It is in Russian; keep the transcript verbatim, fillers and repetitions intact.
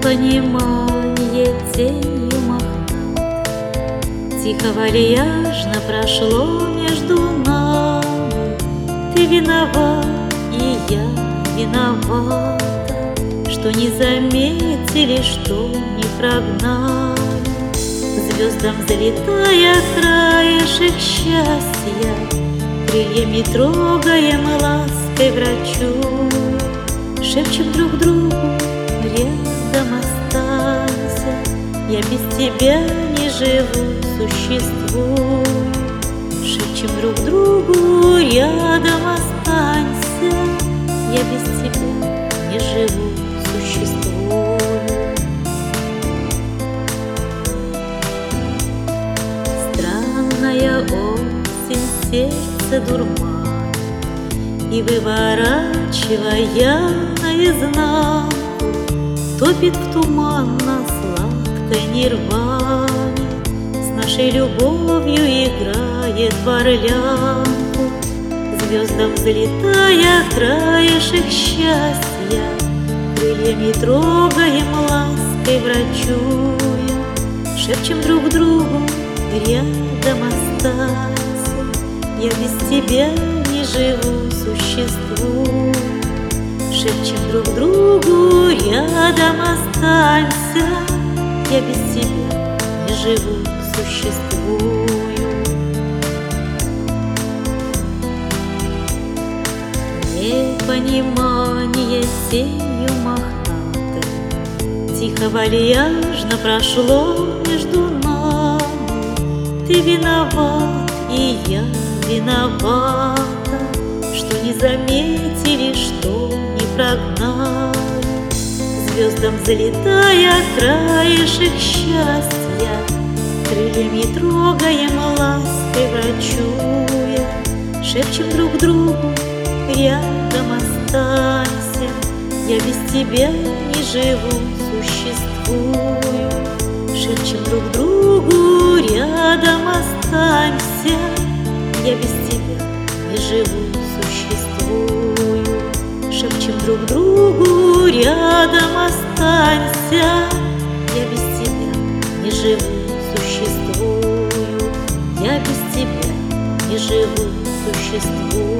Непонимание тенью махнат тихо вальяжно прошло между нами. Ты виноват, и я виновата, что не заметили, что не прогнали. Звездам залетая краешек счастья, крыльями трогаем лаской врачу. Шепчем друг другу: рядом останься, я без тебя не живу, существую. Шепчем друг другу: рядом останься, я без тебя не живу, существую. Странная осень, сердце дурман, и выворачивая наизнанку, топит в туманно-сладкой нирване. С нашей любовью играет в орлянку. Звездам взлетая краешек счастья, крыльями трогаем лаской врачуя. Шепчем друг другу: рядом останься, я без тебя не живу, существую. Шепчем друг другу: рядом останься, я без тебя не живу, существую. Непонимание тенью мохнатой тихо вальяжно прошло между нами. Ты виноват, и я виновата, что не заметили, что не прогнали. Звездам залетая краешек счастья, крыльями трогаем лаской врачуя. Шепчем друг другу: рядом останься, я без тебя не живу, существую. Шепчем друг другу: рядом останься, я без тебя не живу, существую. Шепчем друг другу: рядом останься, я без тебя не живу, существую. Я без тебя не живу, существую.